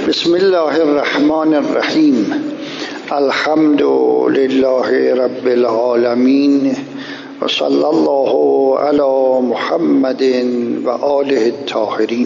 بسم الله الرحمن الرحیم. الحمد لله رب العالمین و صلی الله علی محمد و آله الطاهرین.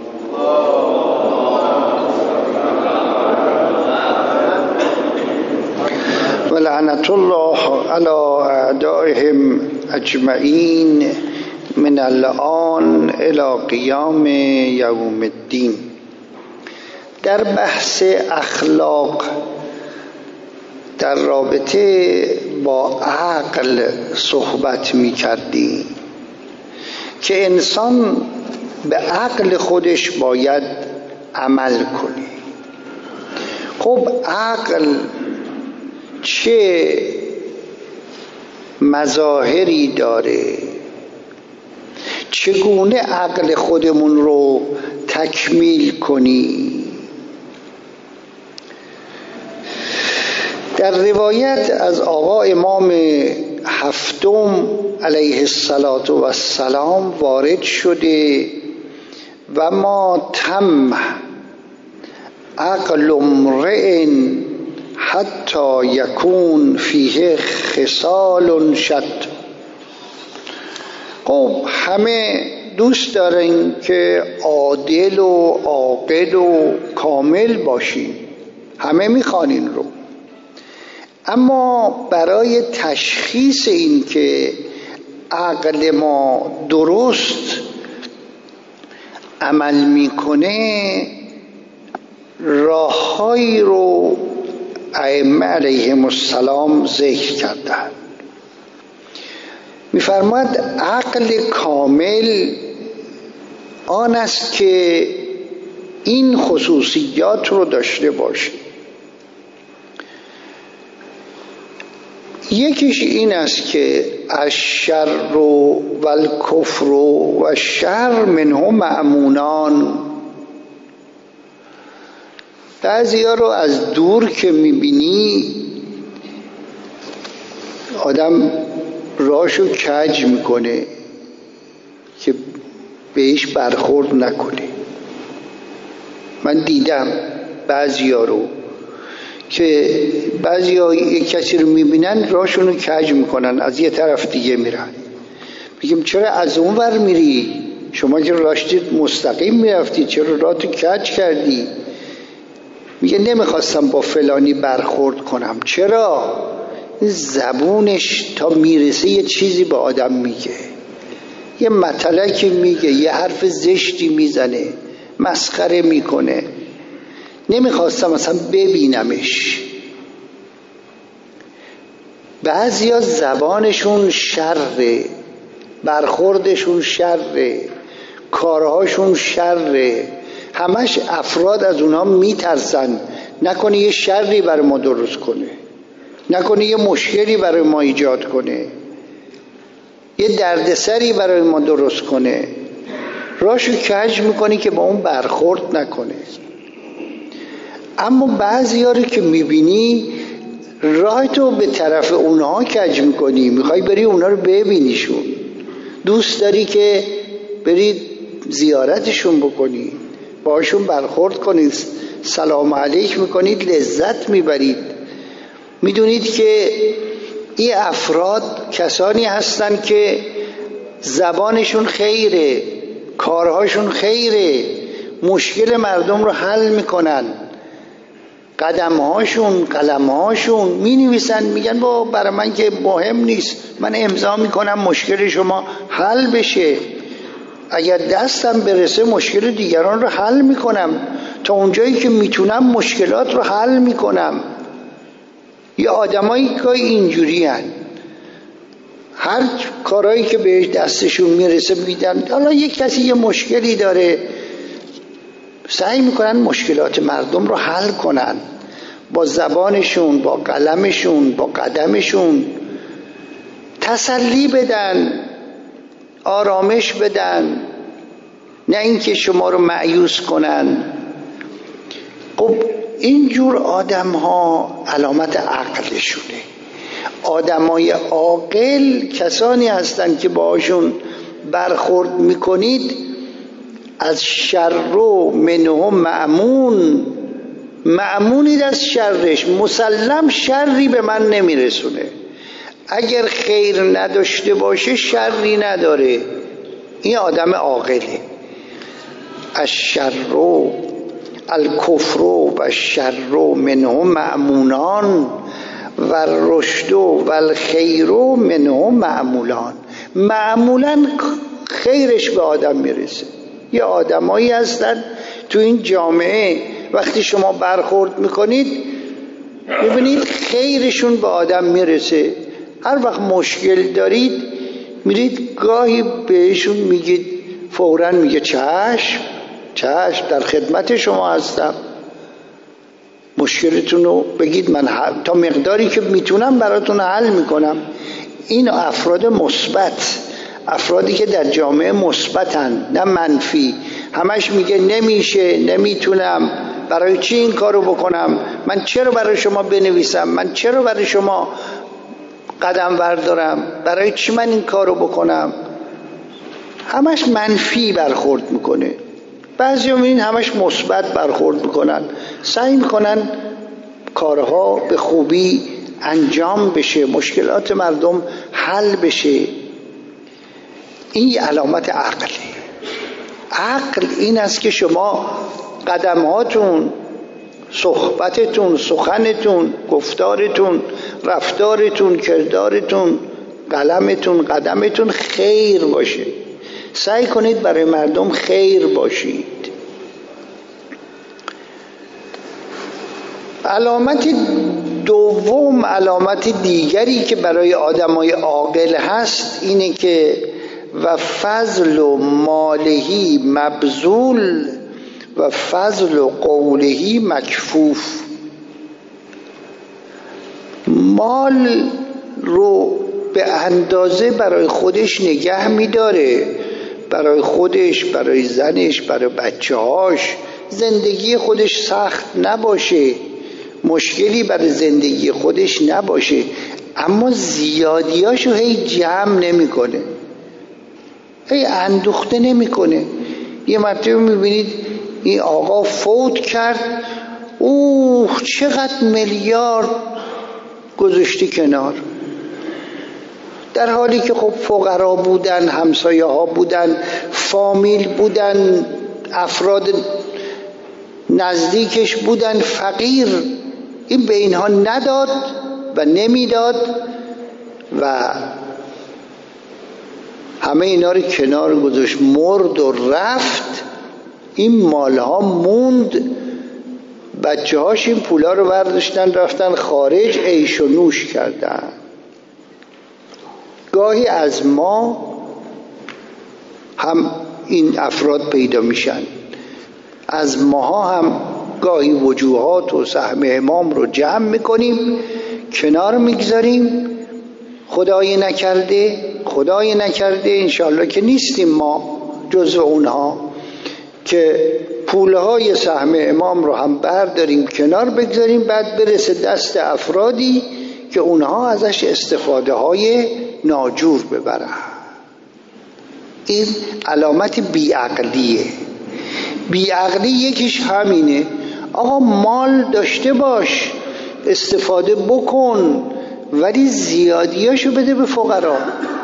و لعنت الله علی اعدائهم اجمعین من الآن الی قیام یوم الدین. در بحث اخلاق در رابطه با عقل صحبت می کردیم که انسان به عقل خودش باید عمل کنه. خب عقل چه مظاهری داره؟ چگونه عقل خودمون رو تکمیل کنی؟ در روایت از آقا امام هفتم علیه السلام وارد شده و ما تم عقل امرئ حتی یکون فیه خصال شد. خب همه دوست دارن که عادل و عاقل و کامل باشیم، همه میخوان این رو، اما برای تشخیص این که عقل ما درست عمل میکنه راههایی رو ائمه علیهم السلام ذکر کردند. می‌فرماید عقل کامل آن است که این خصوصیات رو داشته باشه. یکیش این است که الشر و الکفر و الشر منه مأمونان. بعضیا رو از دور که میبینی آدم راشو کج میکنه که بهش برخورد نکنه. من دیدم بعضیا رو که بعضیا یک کسی رو میبینن راشون رو کج میکنن، از یه طرف دیگه میرن. میگم چرا از اون ور میری؟ شما که راشتید مستقیم میرفتی، چرا راتو کج کردی؟ میگه نمیخواستم با فلانی برخورد کنم. چرا؟ زبونش تا میرسه یه چیزی به آدم میگه، یه مطلقی میگه، یه حرف زشتی میزنه، مسخره میکنه. نمیخواستم اصلا ببینمش. بعضیا زبانشون شره، برخوردشون شره، کارهاشون شره، همش افراد از اونها میترسن نکنه یه شری برای ما درست کنه، نکنه یه مشکلی برای ما ایجاد کنه، یه دردسری برای ما درست کنه. راشو کج میکنی که با اون برخورد نکنه. اما بعضی ها رو که میبینی راه تو به طرف اونها کج میکنی، میخوای بری اونها رو ببینیشون، دوست داری که برید زیارتشون بکنی، باشون برخورد کنید، سلام علیک میکنید، لذت میبرید. میدونید که این افراد کسانی هستن که زبانشون خیره، کارهاشون خیره، مشکل مردم رو حل میکنن، قدمهاشون قلمهاشون مینویسن، میگن با برای من که مهم نیست، من امضا میکنم مشکل شما حل بشه، اگر دستم برسه مشکل دیگران رو حل میکنم، تا اونجایی که میتونم مشکلات رو حل میکنم. یه آدمایی که اینجوری هن، هر کارهایی که بهش دستشون میرسه میدن. حالا یک کسی یه مشکلی داره، سعی میکنن مشکلات مردم رو حل کنن با زبانشون، با قلمشون، با قدمشون، تسلی بدن، آرامش بدن، نه اینکه شما رو مایوس کنن. خب اینجور آدم ها علامت عقلشونه. آدمای عاقل کسانی هستند که باشون برخورد میکنید از شر منهم مأمون، مأمونید از شرش، مسلم شری به من نمیرسونه. اگر خیر نداشته باشه شری نداره. این آدم عاقله. الشر الکفر و الشر منه مأمونان و الرشد و الخیر منه معمولان. معمولا خیرش به آدم میرسه. یه آدمایی هستن تو این جامعه وقتی شما برخورد میکنید میبینید خیرشون به آدم میرسه. هر وقت مشکل دارید میرید گاهی بهشون میگید، فوراً میگه چشم در خدمت شما هستم، مشکلتون رو بگید، من تا مقداری که میتونم براتون حل میکنم. این افراد مثبت، افرادی که در جامعه مثبتن نه منفی. همش میگه نمیشه، نمیتونم، برای چی این کارو بکنم، من چرا برای شما بنویسم، من چرا برای شما قدم بردارم، برای چی من این کارو بکنم. همش منفی برخورد میکنه. بعضی میبینید همش مثبت برخورد میکنن، سعی میکنن کارها به خوبی انجام بشه، مشکلات مردم حل بشه. این علامت عقله. عقل این است که شما قدمهاتون، صحبتتون، سخنتون، گفتارتون، رفتارتون، کردارتون، قلمتون، قدمتون خیر باشه. سعی کنید برای مردم خیر باشید. علامت دوم، علامت دیگری که برای آدمای عاقل هست اینه که و فضل و مالهی مبذول و فضل و قولهی مکفوف. مال رو به اندازه برای خودش نگه میداره، برای خودش، برای زنش، برای بچه‌هاش، زندگی خودش سخت نباشه، مشکلی برای زندگی خودش نباشه، اما زیادیاشو هی جمع نمیکنه، هی اندوخته نمیکنه. یه مرتبه میبینید این آقا فوت کرد، چقدر میلیارد گذاشتی کنار، در حالی که خب فقرا بودن، همسایه ها بودن، فامیل بودن، افراد نزدیکش بودن، فقیر. این به اینها نداد و نمیداد و همه اینا رو کنار گذاشت، مرد و رفت. این مالها موند، بچه هاش این پولا رو برداشتن رفتن خارج، عیش و نوش کردن. گاهی از ما هم این افراد پیدا میشن، از ماها هم گاهی وجوهات و سهم امام رو جمع میکنیم، کنار میگذاریم. خدای نکرده انشالله که نیستیم ما جزو اونها که پولهای سهم امام رو هم برداریم کنار بگذاریم، بعد برسه دست افرادی که اونها ازش استفاده های ناجور ببرن. این علامت بیعقلیه. بیعقلی یکیش همینه. آقا مال داشته باش، استفاده بکن، ولی زیادیاشو بده به فقرا.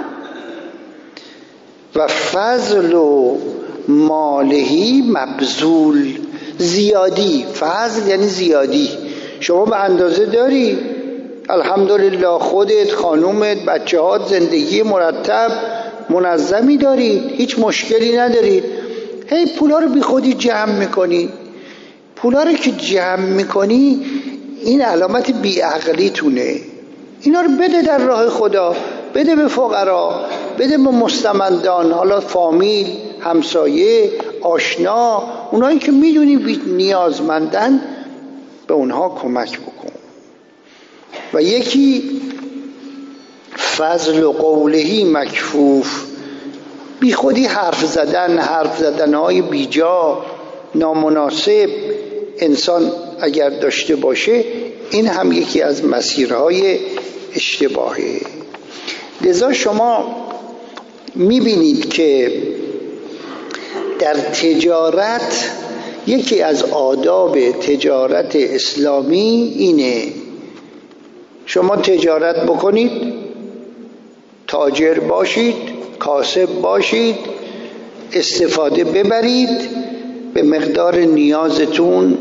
و فضل و مالهی مبذول. زیادی، فضل یعنی زیادی. شما به اندازه داری، الحمدلله، خودت، خانومت، بچه هات زندگی مرتب منظمی دارید، هیچ مشکلی ندارید، هی پولا رو بی خودی جمع میکنی. پولا رو که جمع میکنی این علامت بیعقلی تونه. اینا رو بده در راه خدا، بده به فقرا، بده به مستمندان، حالا فامیل، همسایه، آشنا، اونایی که میدونی نیازمندن، به اونها کمک بکن. و یکی فضل و قولهی مکفوف. بی خودی حرف زدنهای بیجا، نامناسب انسان اگر داشته باشه، این هم یکی از مسیرهای اشتباهه. لذا شما میبینید که در تجارت یکی از آداب تجارت اسلامی اینه، شما تجارت بکنید، تاجر باشید، کاسب باشید، استفاده ببرید به مقدار نیازتون،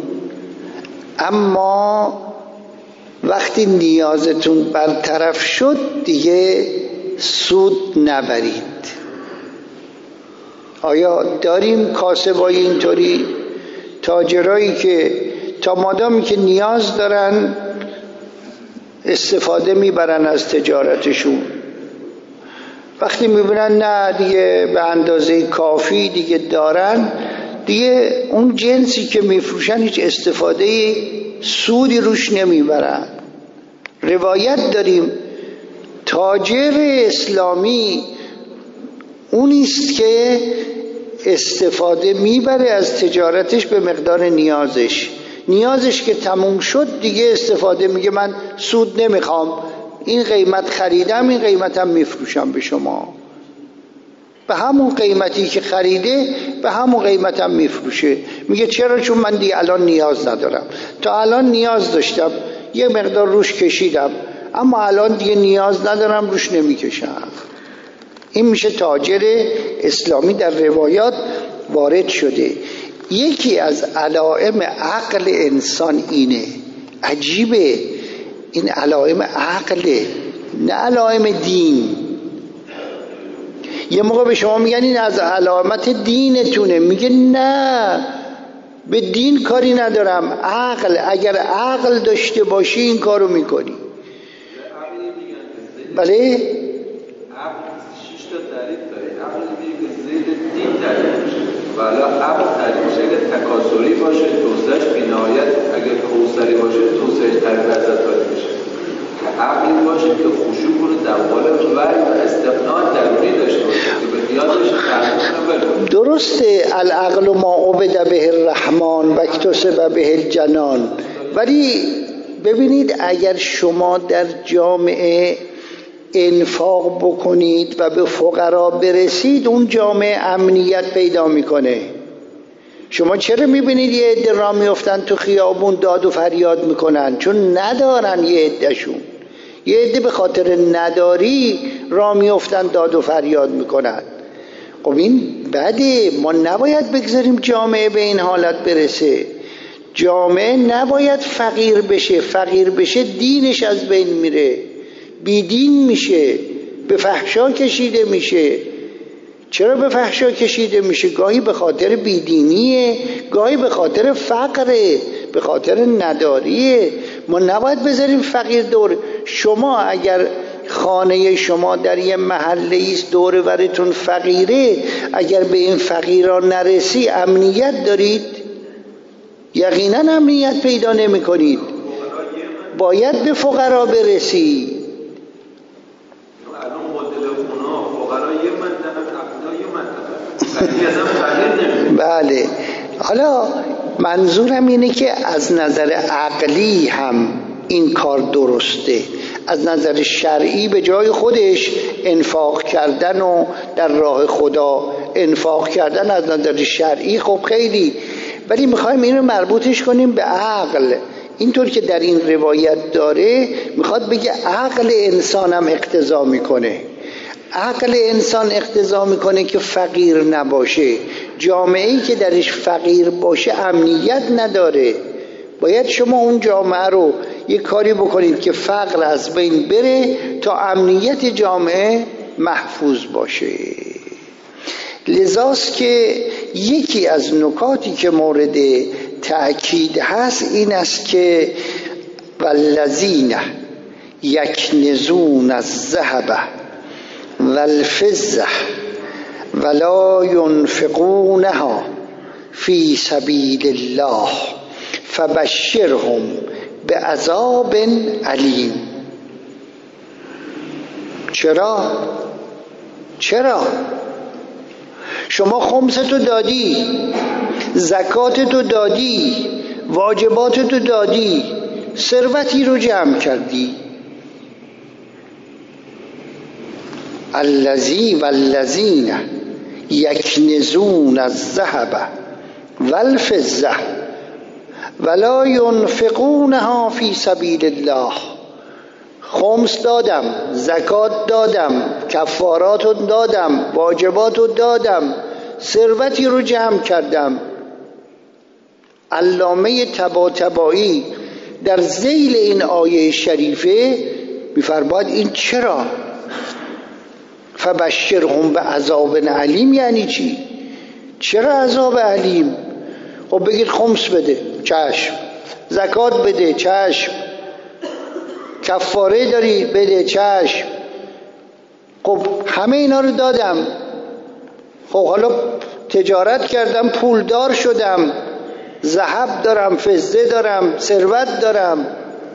اما وقتی نیازتون برطرف شد دیگه سود نبرید. آیا داریم کاسبای اینطوری؟ تاجرایی که تا مادامی که نیاز دارن استفاده میبرن از تجارتشون، وقتی میبینن نه دیگه به اندازه کافی دیگه دارن، دیگه اون جنسی که میفروشن هیچ استفاده سودی روش نمیبرن. روایت داریم تاجر اسلامی اونیست که استفاده میبره از تجارتش به مقدار نیازش که تموم شد دیگه استفاده میگه من سود نمیخوام، این قیمت خریدم، این قیمتم میفروشم به شما، به همون قیمتی که خریده به همون قیمتم میفروشه. میگه چرا؟ چون من دیگه الان نیاز ندارم، تا الان نیاز داشتم یه مقدار روش کشیدم، اما الان دیگه نیاز ندارم روش نمیکشم. این میشه تاجر اسلامی در روایات وارد شده. یکی از علائم عقل انسان اینه. عجیبه، این علائم عقله نه علائم دین. یه موقع به شما میگن این از علامت دینتونه، میگه نه به دین کاری ندارم، عقل، اگر عقل داشته باشی این کارو میکنی. بله؟ ولی عقل تعریف میشه اگر تکاسری باشه توسعهش بینایت، اگر کوثری باشه توسعهش تکاسری میشه. عقلی باشه که خشوع کنه دنبال وحی و استقناع درونی داشته باشه که به نیازش تعریف. درسته العقل ما عبد به الرحمن و اکتسب به الجنان، ولی ببینید اگر شما در جامعه انفاق بکنید و به فقرا برسید، اون جامعه امنیت پیدا میکنه. شما چرا میبینید یه عده راه میافتن تو خیابون داد و فریاد میکنن؟ چون ندارن. یه عده به خاطر نداری راه میافتن داد و فریاد میکنن. خب این بده، ما نباید بگذاریم جامعه به این حالت برسه. جامعه نباید فقیر بشه دینش از بین میره، بیدین میشه، به فحشا کشیده میشه. چرا به فحشا کشیده میشه؟ گاهی به خاطر بیدینیه، گاهی به خاطر فقره، به خاطر نداریه. ما نباید بذاریم فقیر دور. شما اگر خانه شما در یه محله ایست دور ورتون فقیره، اگر به این فقیران نرسی امنیت دارید؟ یقینا امنیت پیدا نمی کنید. باید به فقرا برسی. بله، حالا منظورم اینه که از نظر عقلی هم این کار درسته. از نظر شرعی به جای خودش انفاق کردن و در راه خدا انفاق کردن از نظر شرعی خب خیلی، ولی میخوایم این رو مربوطش کنیم به عقل. اینطور که در این روایت داره میخواد بگه عقل انسان هم اقتضا میکنه. عقل انسان اقتضا میکنه که فقیر نباشه. جامعه‌ای که درش فقیر باشه امنیت نداره. باید شما اون جامعه رو یک کاری بکنید که فقر از بین بره تا امنیت جامعه محفوظ باشه. لذاست که یکی از نکاتی که مورد تأکید هست این است که والذین یکنزون الذهب والفضة ولا ينفقونها فی سبیل الله فبشرهم بعذاب علیم. چرا؟ شما خمستو دادی، زکاتتو دادی، واجباتتو دادی، ثروتی رو جمع کردی. والذین یکنزون الذهب والفضة ولا ينفقونها فی سبیل الله. خمس دادم، زکات دادم، کفارات رو دادم، واجبات رو دادم، ثروتی رو جمع کردم. علامه طباطبایی در ذیل این آیه شریفه می‌فرماید این چرا؟ فبشرهم بعذاب علیم یعنی چی؟ چرا عذاب علیم؟ خب بگید خمس بده، چشم. زکات بده، چشم. کفاره داری، بده، چشم. خب همه اینا رو دادم، خب حالا تجارت کردم، پولدار شدم، ذهب دارم، فضه دارم، ثروت دارم،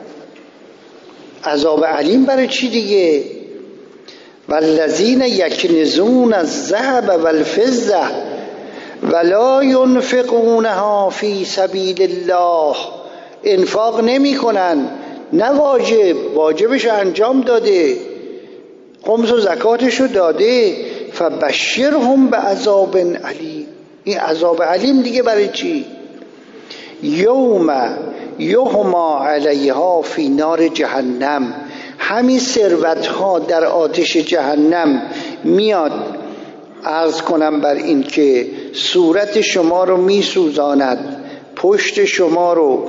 عذاب علیم برای چی دیگه؟ والذین یکنزون الذهب والفضه ولا ينفقونها فی سبیل الله. انفاق نمی کنن، نه واجبش انجام داده، خمس و زکاتشو داده. فبشرهم بعذاب علیم. این عذاب علیم دیگه برای چی؟ یوم یهما علیها فی نار جهنم. همین ثروت ها در آتش جهنم میاد، عرض کنم بر این که صورت شما رو می سوزاند، پشت شما رو.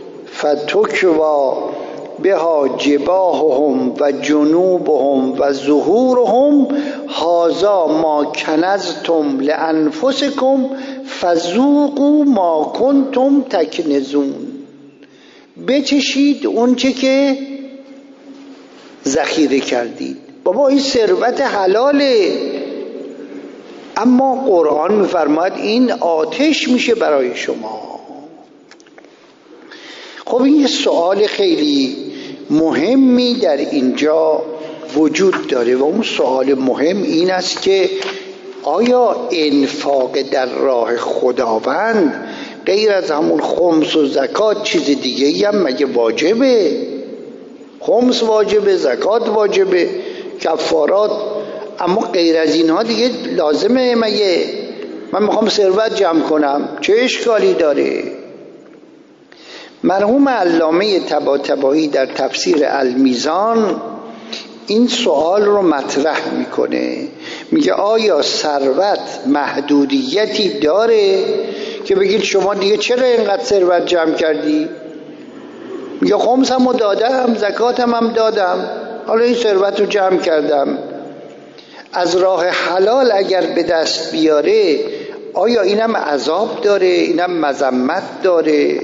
فتکوا بها جباههم و جنوبهم و ظهورهم هذا ما کنزتم لانفسکم فذوقوا ما کنتم تکنزون. بچشید اونچه که ذخیره کردید. بابا این ثروت حلاله، اما قرآن می‌فرماید این آتش میشه برای شما. خب این یه سوال خیلی مهمی در اینجا وجود داره و اون سوال مهم این است که آیا انفاق در راه خداوند غیر از همون خمس و زکات چیز دیگه هم مگه واجبه؟ خمس واجبه، زکات واجبه، کفارات، اما غیر از اینها دیگه لازمه مگه؟ من میخوام ثروت جمع کنم، چه اشکالی داره؟ مرحوم علامه طباطبایی در تفسیر المیزان این سوال رو مطرح میکنه، میگه آیا ثروت محدودیتی داره که بگید شما دیگه چرا اینقدر ثروت جمع کردی؟ میگه خمسم رو دادم، زکاتم هم دادم، حالا این ثروت رو جمع کردم. از راه حلال اگر به دست بیاره آیا اینم عذاب داره، اینم مذمت داره؟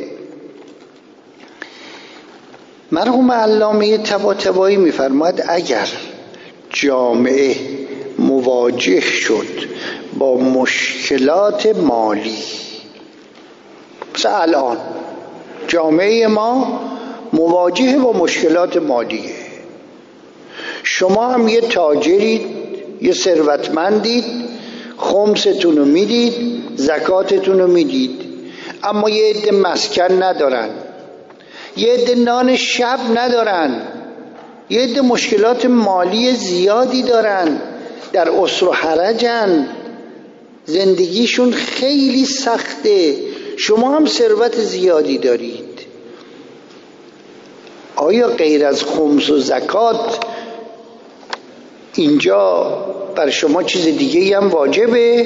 مرحوم علامه طباطبایی میفرماید اگر جامعه مواجه شد با مشکلات مالی، مثلا الان جامعه ما مواجه با مشکلات مالیه، شما هم یه تاجرید، یه ثروتمندید، خمستون رو میدید، زکاتتون رو میدید، اما یه عده مسکن ندارن، یه عده نان شب ندارن، یه عده مشکلات مالی زیادی دارن، در اسر و حرجن، زندگیشون خیلی سخته، شما هم ثروت زیادی دارید. آیا غیر از خمس و زکات اینجا بر شما چیز دیگه هم واجبه؟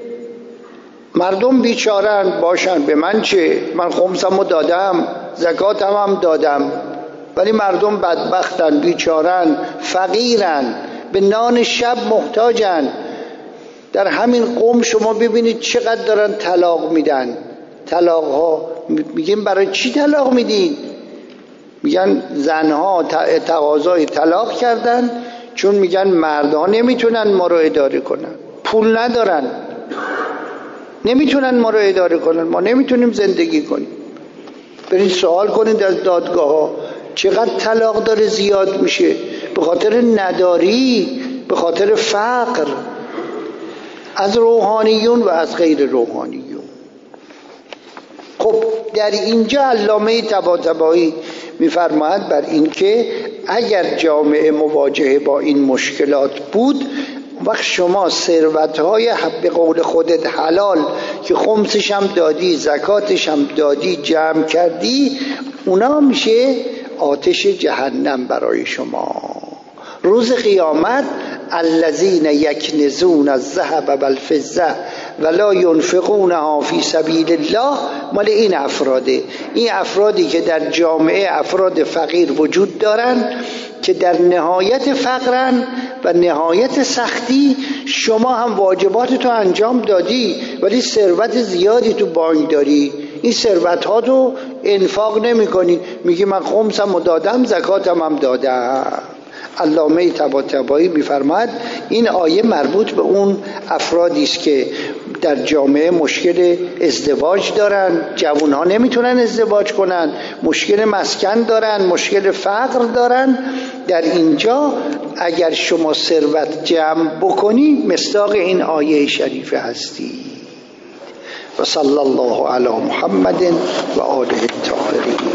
مردم بیچارن، باشن، به من چه؟ من خمسمو دادم، زکاتم هم دادم، ولی مردم بدبختن، بیچارن، فقیرن، به نان شب محتاجن. در همین قوم شما ببینید چقدر دارن طلاق میدن. طلاق ها میگن برای چی طلاق میدید؟ میگن زنها تقاضای طلاق کردن چون میگن مردها نمیتونن ما رو اداره کنن، پول ندارن، نمیتونن ما رو اداره کنن، ما نمیتونیم زندگی کنیم. برید سوال کنید از دادگاه ها چقدر طلاق داره زیاد میشه، به خاطر نداری، به خاطر فقر، از روحانیون و از غیر روحانیون. خب در اینجا علامه طباطبایی میفرماید بر این که اگر جامعه مواجهه با این مشکلات بود، وقت شما ثروت‌های به قول خودت حلال که خمسش هم دادی، زکاتش هم دادی، جمع کردی، اونا میشه آتش جهنم برای شما. روز قیامت الذین یکنزون الذهب والفضه ولا ينفقونها فی سبیل الله، مال این افراده. این افرادی که در جامعه افراد فقیر وجود دارن که در نهایت فقرن و نهایت سختی. شما هم واجباتتو انجام دادی ولی ثروت زیادی تو بانک داری، این ثروت ها رو انفاق نمی کنی، میگی من خمسم دادم، زکاتم هم دادم. علامه طباطبایی میفرماد این آیه مربوط به اون افرادی است که در جامعه مشکل ازدواج دارن، جوانها نمیتونن ازدواج کنن، مشکل مسکن دارن، مشکل فقر دارن. در اینجا اگر شما ثروت جمع بکنی مصداق این آیه شریفه هستی. و صلی الله علی محمد و آله الطاهرین.